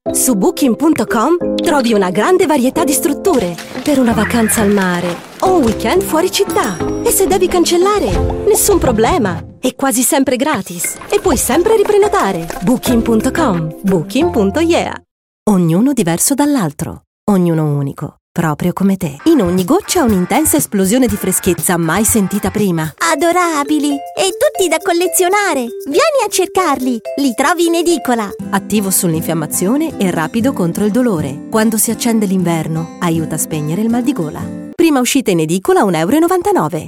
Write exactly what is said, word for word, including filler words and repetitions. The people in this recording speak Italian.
Su Booking punto com trovi una grande varietà di strutture per una vacanza al mare o un weekend fuori città. E se devi cancellare, nessun problema. È quasi sempre gratis e puoi sempre riprenotare. Booking punto com. Booking punto yeah. Ognuno diverso dall'altro. Ognuno unico. Proprio come te. In ogni goccia un'intensa esplosione di freschezza mai sentita prima. Adorabili! E tutti da collezionare! Vieni a cercarli! Li trovi in edicola! Attivo sull'infiammazione e rapido contro il dolore. Quando si accende l'inverno, aiuta a spegnere il mal di gola. Prima uscita in edicola un euro e novantanove.